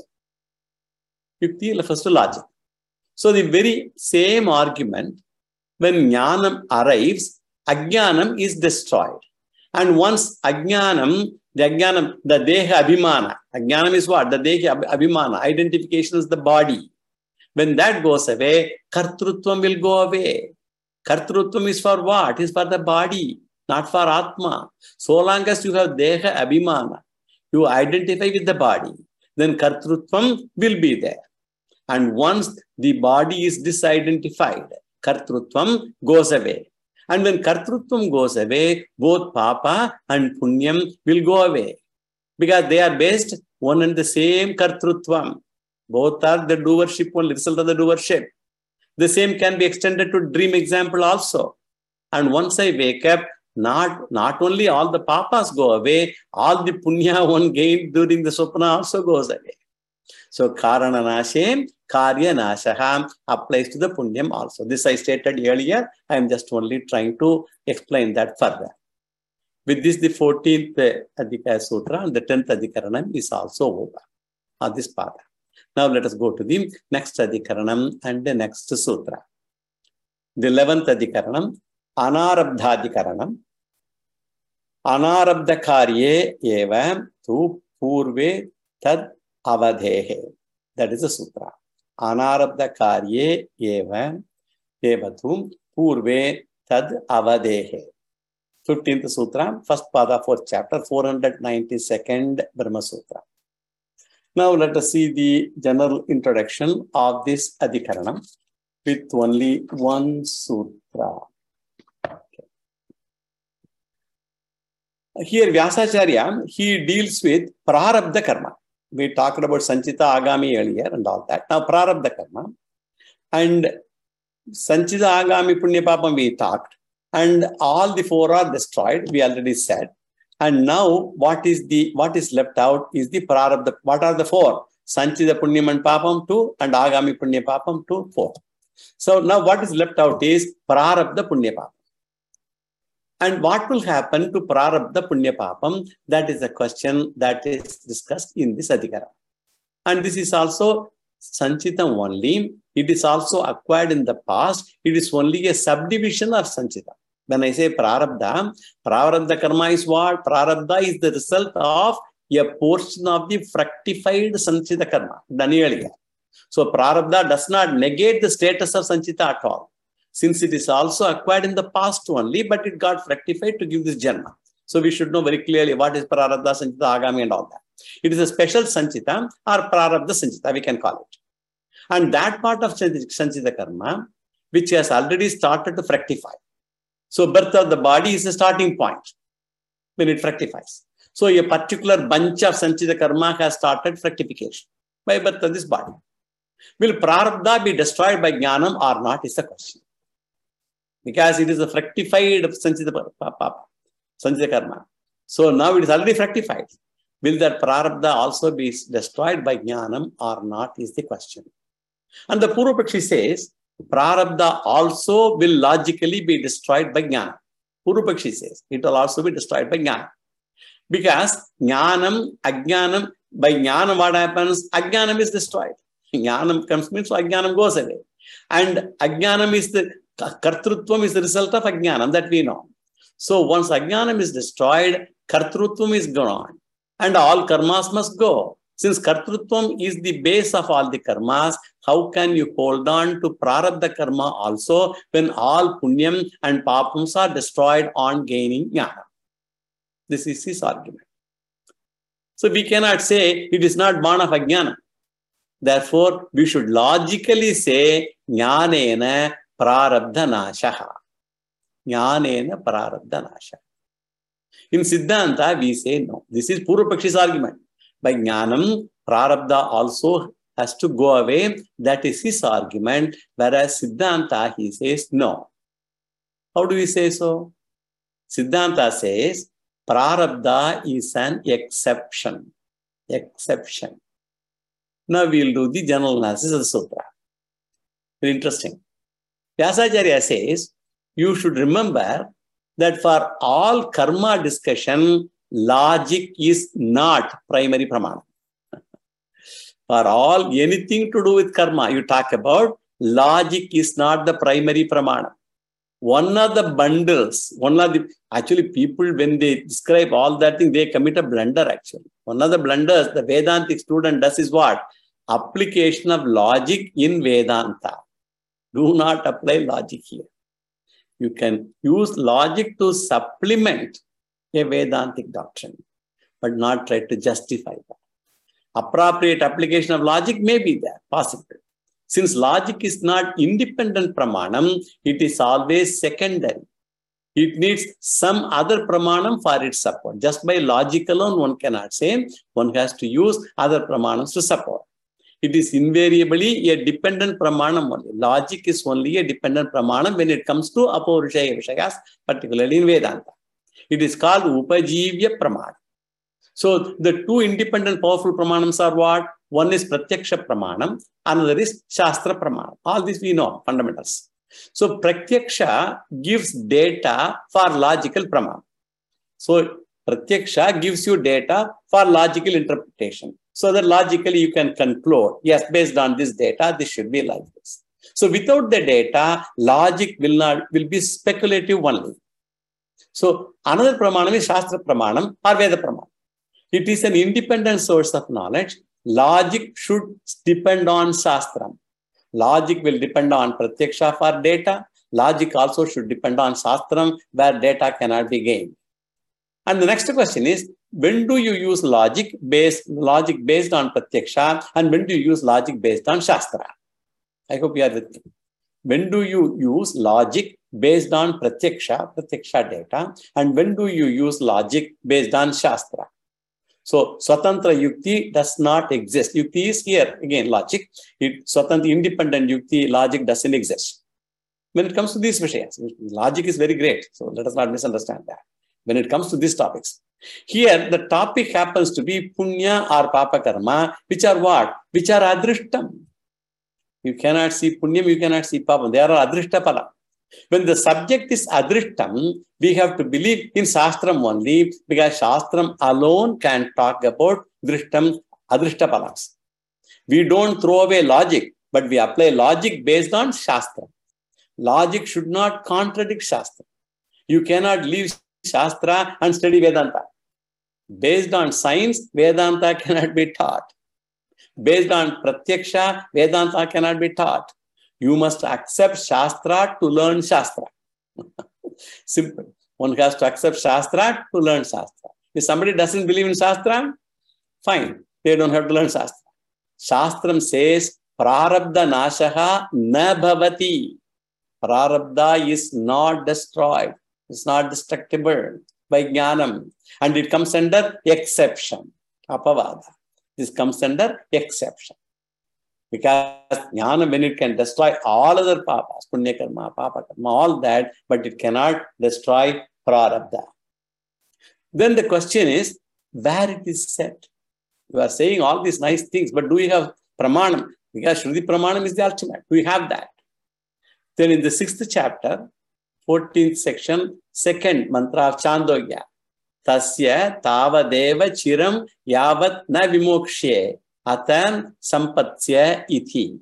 Yukti refers to logic. So the very same argument, when jnanam arrives, ajnanam is destroyed. And once ajnanam, the ajnanam, the deha abhimana, ajnanam is what? The deha abhimana, identification is the body. When that goes away, kartrutvam will go away. Kartrutvam is for what? It is for the body, not for Atma. So long as you have deha abhimana, you identify with the body, then kartrutvam will be there. And once the body is disidentified, kartrutvam goes away. And when kartrutvam goes away, both papa and punyam will go away. Because they are based one and the same kartrutvam. Both are the doership, only result of the doership. The same can be extended to dream example also. And once I wake up, not, not only all the papas go away, all the punya one gained during the Swapna also goes away. So Karana Nashem, Karya Nashaha applies to the Punyam also. This I stated earlier. I am just only trying to explain that further. With this, the fourteenth Adhikaya Sutra and the tenth Adhikaranam is also over. Uh, this part. Now let us go to the next Adhikaranam and the next Sutra. The eleventh Adhikaranam, Anarabdhadhikaranam. Anarabdha Karye eva tu purve tad avadhehe. That is the Sutra. Anarabdha Karye eva eva tu purve tad avadhehe. fifteenth Sutra, first pada, fourth chapter, four hundred ninety-second Brahma Sutra. Now let us see the general introduction of this Adhikaranam with only one Sutra. Okay. Here Vyasacharya, he deals with Prarabdha Karma. We talked about Sanchita Agami earlier and all that. Now Prarabdha Karma. And Sanchita Agami Punya Papam we talked. And all the four are destroyed, we already said. And now what is the what is left out is the Prarabdha. What are the four? Sanchita Punyam and Papam two and Agami Punya Papam two, four. So now what is left out is Prarabdha Punya Papam. And what will happen to Prarabdha Punya Papam? That is a question that is discussed in this Adhikara. And this is also Sanchitam only. It is also acquired in the past. It is only a subdivision of Sanchita. When I say Prarabdha, Prarabdha Karma is what? Prarabdha is the result of a portion of the fructified Sanchita Karma done earlier. So Prarabdha does not negate the status of Sanchita at all, since it is also acquired in the past only, but it got fructified to give this Janma. So we should know very clearly what is Prarabdha, Sanchita, Agami and all that. It is a special Sanchita or Prarabdha Sanchita, we can call it. And that part of Sanchita Karma, which has already started to fructify. So birth of the body is the starting point when it fructifies. So a particular bunch of Sanchita Karma has started fructification by birth of this body. Will Prarabdha be destroyed by Jnanam or not is the question. Because it is a fructified Sanchita, Sanchita Karma. So now it is already fructified. Will that Prarabdha also be destroyed by Jnanam or not is the question. And the Purvapakshi says, Prarabdha also will logically be destroyed by Jnana. Purvapakshi says, it will also be destroyed by Jnana. Because Jnanam, Ajnanam, by Jnanam what happens? Ajnanam is destroyed. Jnanam comes means so Ajnanam goes away. And Ajnanam is the, Kartrutvam is the result of Ajnanam that we know. So once Ajnanam is destroyed, Kartrutvam is gone. And all karmas must go. Since Kartrutvam is the base of all the karmas, how can you hold on to Prarabdha Karma also when all Punyam and Papams are destroyed on gaining Jnana? This is his argument. So we cannot say it is not born of Ajnana. Therefore, we should logically say Jnanena Prarabdha Nashaha. Jnanena Prarabdha Nashaha. In Siddhanta, we say no. This is Purvapakshi's argument. By Jnanam, Prarabdha also has to go away. That is his argument. Whereas Siddhanta, he says no. How do we say so? Siddhanta says Prarabdha is an exception. Exception. Now we will do the general analysis of the Sutra. Very interesting. Vyasacharya says, you should remember that for all karma discussion, logic is not primary pramana. For all anything to do with karma, you talk about, logic is not the primary pramana. One of the bundles, one of the, actually people when they describe all that thing, they commit a blunder actually. One of the blunders the Vedantic student does is what? Application of logic in Vedanta. Do not apply logic here. You can use logic to supplement a Vedantic doctrine, but not try to justify that. Appropriate application of logic may be there, possible. Since logic is not independent pramanam, it is always secondary. It needs some other pramanam for its support. Just by logic alone, one cannot say. One has to use other pramanams to support. It is invariably a dependent pramanam only. Logic is only a dependent pramanam when it comes to apaurushaya vishayas, particularly in Vedanta. It is called Upajivya Pramana. So the two independent powerful pramanams are what? One is Pratyaksha Pramanam, another is Shastra Pramanam. All this we know, fundamentals. So Pratyaksha gives data for logical pramanam. So Pratyaksha gives you data for logical interpretation. So that logically you can conclude, yes, based on this data, this should be like this. So without the data, logic will not will be speculative only. So another pramanam is Shastra Pramanam or Veda Pramanam. It is an independent source of knowledge. Logic should depend on Shastram. Logic will depend on Pratyaksha for data. Logic also should depend on Shastram where data cannot be gained. And the next question is, when do you use logic based, logic based on Pratyaksha and when do you use logic based on Shastra? I hope you are with me. When do you use logic based on Pratyaksha, Pratyaksha data, and when do you use logic based on Shastra? So, Swatantra Yukti does not exist. Yukti is here, again, logic. It, Swatantra, independent Yukti, logic doesn't exist. When it comes to these vishayas, logic is very great. So, let us not misunderstand that. When it comes to these topics. Here, the topic happens to be Punya or Papa Karma, which are what? Which are Adrishtam. You cannot see Punyam, you cannot see Papa. They are Adrishta Pala. When the subject is Adrishtam, we have to believe in Shastram only, because Shastram alone can talk about Drishtam, Adrishta Palas. We don't throw away logic, but we apply logic based on Shastra. Logic should not contradict Shastra. You cannot leave Shastra and study Vedanta. Based on science, Vedanta cannot be taught. Based on Pratyaksha, Vedanta cannot be taught. You must accept Shastra to learn Shastra. Simple. One has to accept Shastra to learn Shastra. If somebody doesn't believe in Shastra, fine. They don't have to learn Shastra. Shastram says, Prarabdha Nashaha na bhavati. Prarabdha is not destroyed. It's not destructible by Jnanam. And it comes under exception. Apavada. This comes under exception. Because Jnana, when it can destroy all other papas, Punya Karma, Papa Karma, all that, but it cannot destroy Prarabdha. Then the question is, where it is set? You are saying all these nice things, but do you have Pramanam? Because Shruti Pramanam is the ultimate. Do you have that? Then in the sixth chapter, fourteenth section, second mantra of Chandogya, Tasya Tavadeva Chiram Yavat Na Vimokshe Atam Sampatsya Iti.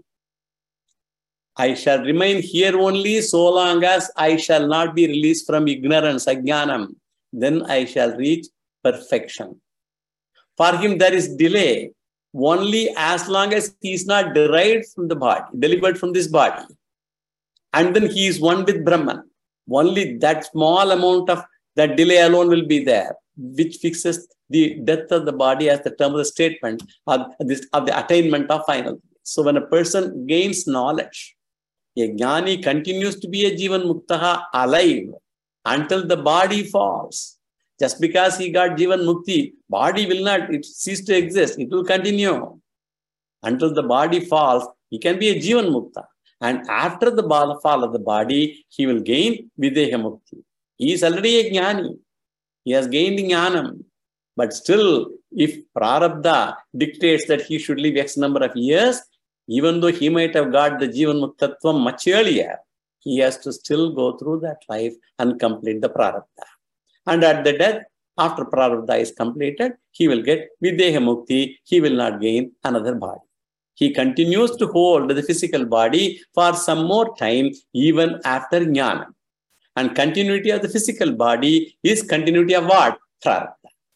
I shall remain here only so long as I shall not be released from ignorance, ajnanam. Then I shall reach perfection. For him, there is delay only as long as he is not derived from the body, delivered from this body. And then he is one with Brahman. Only that small amount of that delay alone will be there, which fixes the death of the body as the term of the statement of, this, of the attainment of final. So when a person gains knowledge, a jnani continues to be a jivan muktaha alive until the body falls. Just because he got jivan mukti, body will not it cease to exist. It will continue. Until the body falls, he can be a jivan mukta. And after the fall of the body, he will gain videha mukti. He is already a jnani. He has gained jnanam. But still, if prarabdha dictates that he should live X number of years, even though he might have got the jivan muktatvam much earlier, he has to still go through that life and complete the prarabdha. And at the death, after prarabdha is completed, he will get videha mukti. He will not gain another body. He continues to hold the physical body for some more time, even after jnana. And continuity of the physical body is continuity of what? Prarabdha.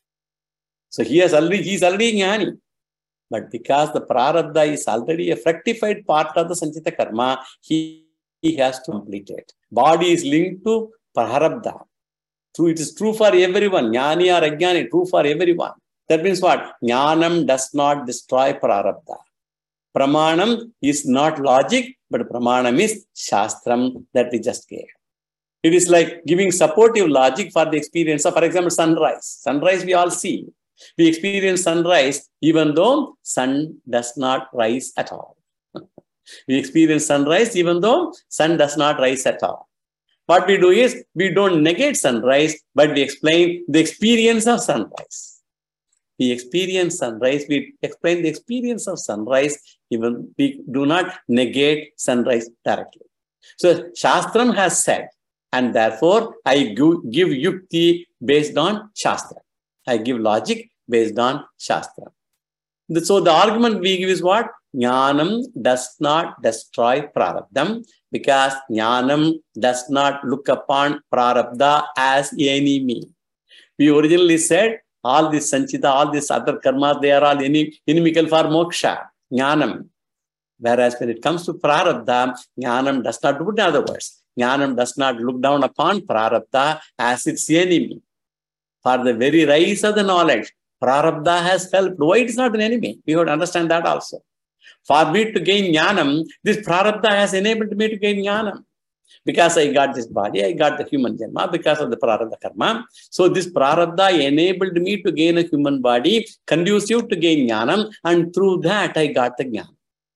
So he has already, he is already jnani. But because the prarabdha is already a fructified part of the sanchita karma, he, he has to complete it. Body is linked to prarabdha. True, it is true for everyone. Jnani or ajnani, true for everyone. That means what? Jnanam does not destroy prarabdha. Pramanam is not logic, but pramanam is shastram that we just gave. It is like giving supportive logic for the experience of, for example, sunrise. Sunrise we all see. We experience sunrise even though sun does not rise at all. We experience sunrise even though sun does not rise at all. What we do is, we don't negate sunrise, but we explain the experience of sunrise. We experience sunrise, we explain the experience of sunrise, even we do not negate sunrise directly. So, Shastram has said, and therefore, I give, give yukti based on Shastra. I give logic based on Shastra. So, the argument we give is what? Jnanam does not destroy prarabdham, because Jnanam does not look upon prarabdha as enemy. We originally said, all this sanchita, all these other karmas, they are all inimical for moksha, Jnanam. Whereas when it comes to prarabdha, Jnanam does not do it. In other words, Jnanam does not look down upon prarabdha as its enemy. For the very rise of the knowledge, prarabdha has helped. Why it is not an enemy? We have to understand that also. For me to gain jnanam, this prarabdha has enabled me to gain jnanam. Because I got this body, I got the human janma because of the prarabdha karma. So this prarabdha enabled me to gain a human body, conducive to gain jnanam, and through that I got the jnana.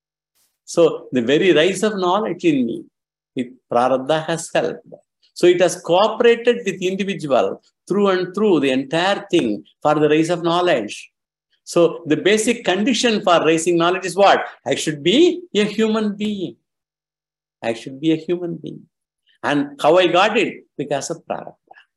So the very rise of knowledge in me, it, prarabdha has helped. So it has cooperated with the individual through and through the entire thing for the rise of knowledge. So the basic condition for raising knowledge is what? I should be a human being. I should be a human being. And how I got it? Because of prarabdha.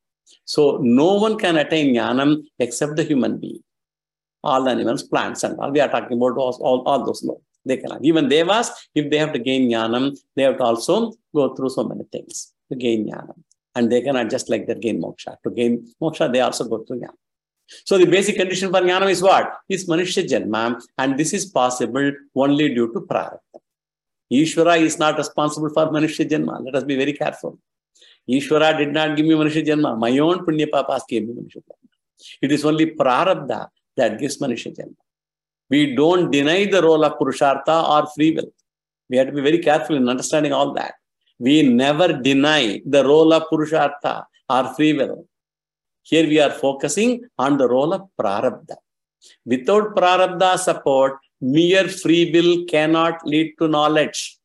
So no one can attain jnanam except the human being. All the animals, plants and all. We are talking about all, all, all those no. They cannot. Even devas, if they have to gain jnanam, they have to also go through so many things to gain jnanam. And they cannot just like that gain moksha. To gain moksha, they also go through jnana. So the basic condition for jnana is what? Is manusya janma, and this is possible only due to prarabdha. Ishvara is not responsible for manusya janma. Let us be very careful. Ishvara did not give me manusya janma. My own punya papas gave me manusya janma. It is only prarabdha that gives manusya janma. We don't deny the role of purushartha or free will. We have to be very careful in understanding all that. We never deny the role of purushartha or free will. Here we are focusing on the role of prarabdha. Without prarabdha support, mere free will cannot lead to knowledge.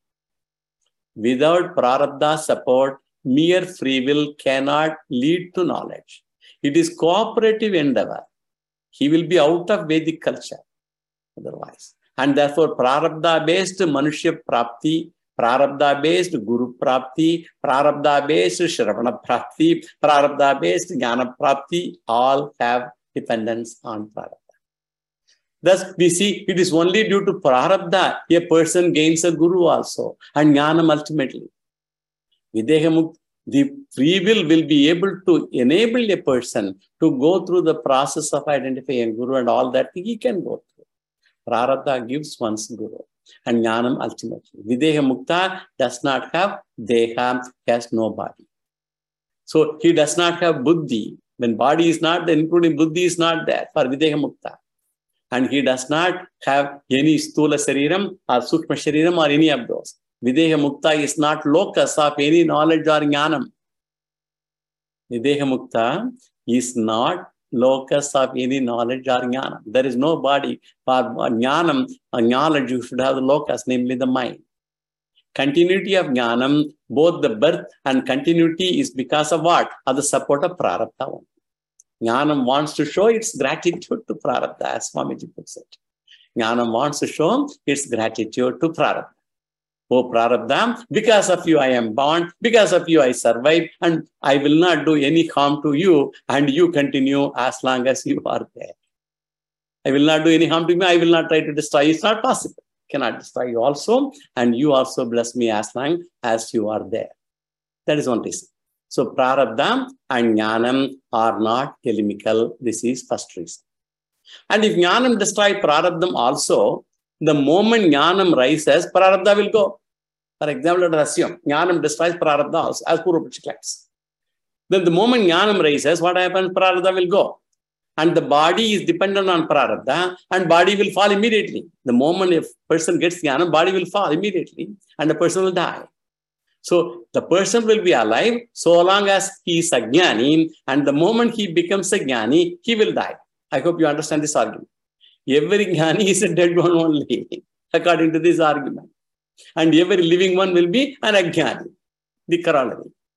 Without prarabdha support, mere free will cannot lead to knowledge. It is cooperative endeavor. He will be out of Vedic culture otherwise. And therefore, prarabdha-based manushya prapti, prarabdha-based guru prapti, prarabdha-based shravana prapti, prarabdha-based jnana prapti, all have dependence on prarabdha. Thus, we see it is only due to prarabdha a person gains a guru also, and jnanam ultimately. Videha, the free will will be able to enable a person to go through the process of identifying guru and all that he can go through. Prarabdha gives one's guru. And jnanam ultimately. Videha mukta does not have deha, has no body. So he does not have buddhi. When body is not there, including buddhi is not there for videha mukta. And he does not have any stula shariram or sukshma shariram or any of those. Videha mukta is not locus of any knowledge or jnanam. Videha mukta is not locus of any knowledge or jnana. There is no body for jnanam or knowledge. You should have the locus, namely the mind. Continuity of jnanam, both the birth and continuity is because of what? Of the support of prarabdha. Jnanam wants to show its gratitude to prarabdha, as Swamiji puts it. Jnanam wants to show its gratitude to prarabdha. Oh prarabdha, because of you I am born, because of you I survive, and I will not do any harm to you, and you continue as long as you are there. I will not do any harm to you, I will not try to destroy you. It's not possible. I cannot destroy you also, and you also bless me as long as you are there. That is one reason. So prarabdha and jnanam are not elimical. This is first reason. And if jnanam destroys prarabdham also, the moment jnanam rises, prarabdha will go. For example, let us assume jnanam destroys prarabdha also, as Purva claims. Then the moment jnanam rises, what happens? Prarabdha will go. And the body is dependent on prarabdha, and body will fall immediately. The moment a person gets jnanam, body will fall immediately, and the person will die. So the person will be alive so long as he is a jnani, and the moment he becomes a jnani, he will die. I hope you understand this argument. Every jnani is a dead one only, according to this argument. And every living one will be an ajnani, the corollary.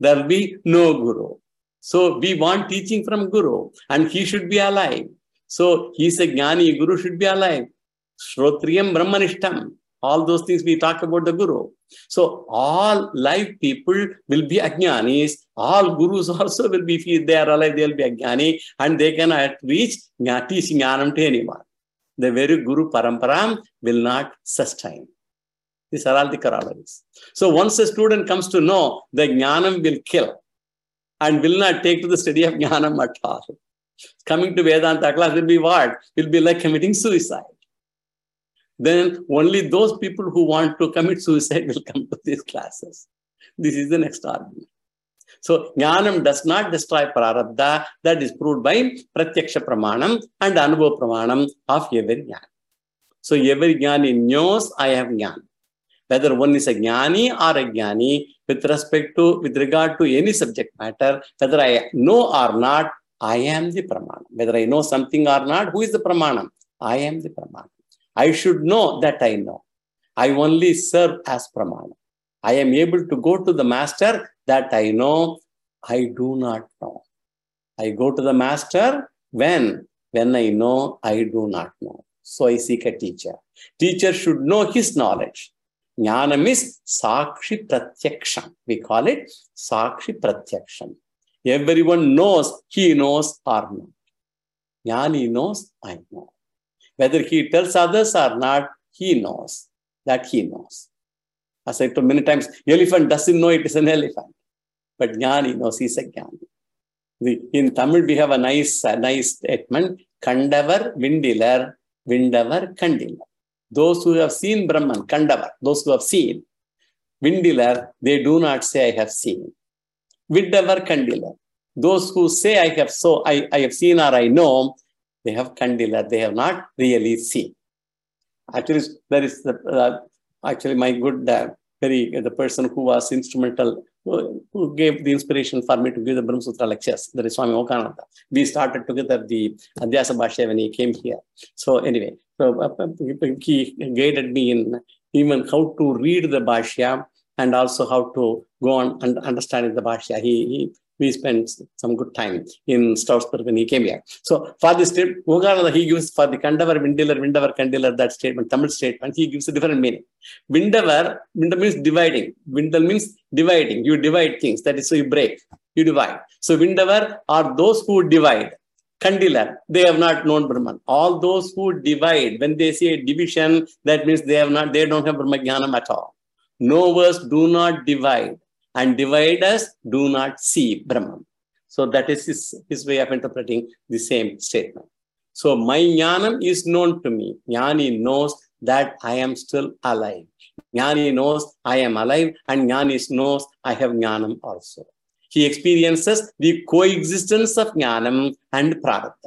there will be no Guru. So we want teaching from Guru, and he should be alive. So he is a Jnani, Guru should be alive. Shrotriyam Brahmanishtam. All those things we talk about the Guru. So all live people will be Ajnanis. All Gurus also will be, if they are alive, they will be Ajnani, and they cannot reach teaching Jnanam to anyone. The very Guru Paramparam will not sustain. These are all the corollaries. So once a student comes to know, the Jnanam will kill and will not take to the study of Jnanam at all. Coming to Vedanta class will be what? Will be like committing suicide. Then only those people who want to commit suicide will come to these classes. This is the next argument. So, Jnanam does not destroy Prarabdha. That is proved by Pratyaksha Pramanam and Anubhava Pramanam of every Jnana. So, every Jnani knows I have Jnana. Whether one is a Jnani or a Jnani, with respect to, with regard to any subject matter, whether I know or not, I am the Pramanam. Whether I know something or not, who is the Pramanam? I am the Pramanam. I should know that I know. I only serve as Pramana. I am able to go to the master that I know. I do not know. I go to the master when? When I know I do not know. So I seek a teacher. Teacher should know his knowledge. Jnanam is Sakshi Pratyaksham. We call it Sakshi Pratyaksham. Everyone knows he knows or not. Jnani knows, I know. Whether he tells others or not, he knows that he knows. As I told many times, elephant doesn't know it is an elephant. But Jnani knows he's a Jnani. In Tamil, we have a nice, a nice statement. Kandavar Vindilar, Vindavar Kandilar. Those who have seen Brahman, Kandavar, those who have seen. Vindilar, they do not say I have seen. Vindavar Kandilar. Those who say I have so I, I have seen or I know, they have Kandila, they have not really seen. Actually, there is the, uh, actually my good, uh, very, uh, the person who was instrumental, who, who gave the inspiration for me to give the Brahma Sutra lectures, that is Swami Okananda. We started together the Adhyasa Bhashya when he came here. So anyway, so uh, he guided me in even how to read the Bhashya and also how to go on and understanding the Bhashya. He, he We spent some good time in Stroudsburg when he came here. So for this statement, he gives for the Kandavar, Vindilar, Vindavar, Kandilar, that statement, Tamil statement, he gives a different meaning. Vindavar, Vindavar means dividing. Vindal means dividing. You divide things. That is, so you break, you divide. So Vindavar are those who divide. Kandilar, they have not known Brahman. All those who divide, when they say division, that means they have not, they don't have Brahma Jnanam at all. Knowers do not divide. And dividers do not see Brahman. So that is his, his way of interpreting the same statement. So my Jnanam is known to me. Jnani knows that I am still alive. Jnani knows I am alive, and Jnani knows I have Jnanam also. He experiences the coexistence of Jnanam and Prarabdha.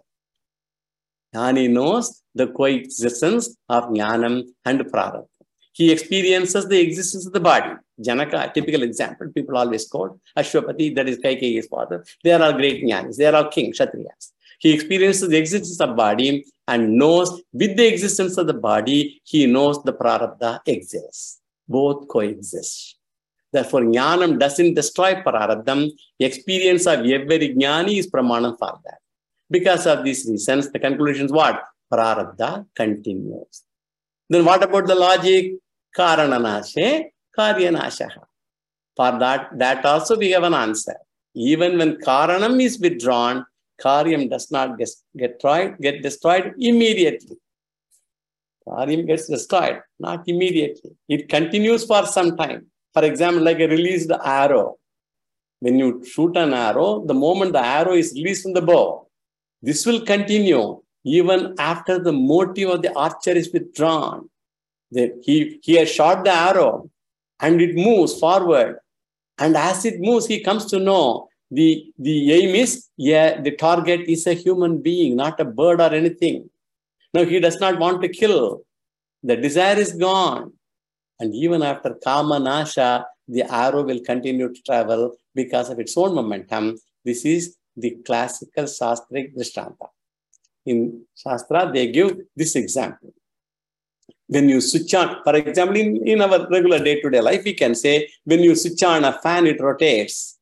Jnani knows the coexistence of Jnanam and Prarabdha. He experiences the existence of the body. Janaka, a typical example, people always quote. Ashwapati, that is Kaikeyi's father. They are all great jnanis. They are all kings, Kshatriyas. He experiences the existence of body and knows with the existence of the body, he knows the Prarabdha exists. Both coexist. Therefore, Jnanam doesn't destroy Prarabdham. The experience of every Jnani is Pramanam for that. Because of these reasons, the conclusion is what? Prarabdha continues. Then what about the logic? Karananashe, Karyanashaha. For that, that also we have an answer. Even when Karanam is withdrawn, Karyam does not get, get, destroyed, get destroyed immediately. Karyam gets destroyed, not immediately. It continues for some time. For example, like a released arrow. When you shoot an arrow, the moment the arrow is released from the bow, this will continue even after the motive of the archer is withdrawn. That he, he has shot the arrow and it moves forward. And as it moves, he comes to know the, the aim is, yeah, the target is a human being, not a bird or anything. No, he does not want to kill. The desire is gone. And even after Kama Nasha, the arrow will continue to travel because of its own momentum. This is the classical Shastric Drishtanta. In Shastra, they give this example. When you switch on, for example, in, in our regular day-to-day life, we can say, when you switch on a fan, it rotates.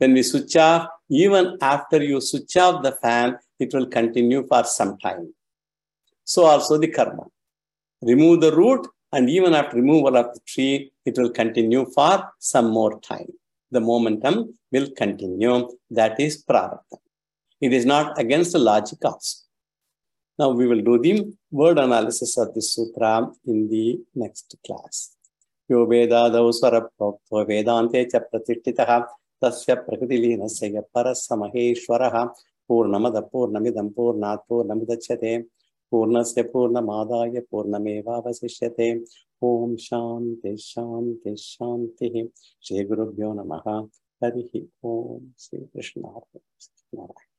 When we switch off, even after you switch off the fan, it will continue for some time. So also the karma. Remove the root, and even after removal of the tree, it will continue for some more time. The momentum will continue. That is prarabdha. It is not against the logic also. Now we will do the word analysis of this sutra in the next class. Yo vedadau swarapokto vedante cha pratititaha tasya prakritileenasya parasamaheshwaraha purnamada purnamidam purnat purnamidachyate purnasya purnamadaya purnamevavasishyate. Om shanti shanti shanti. Shri Gurubhyo namaha. Harihi Om. Sri Krishna.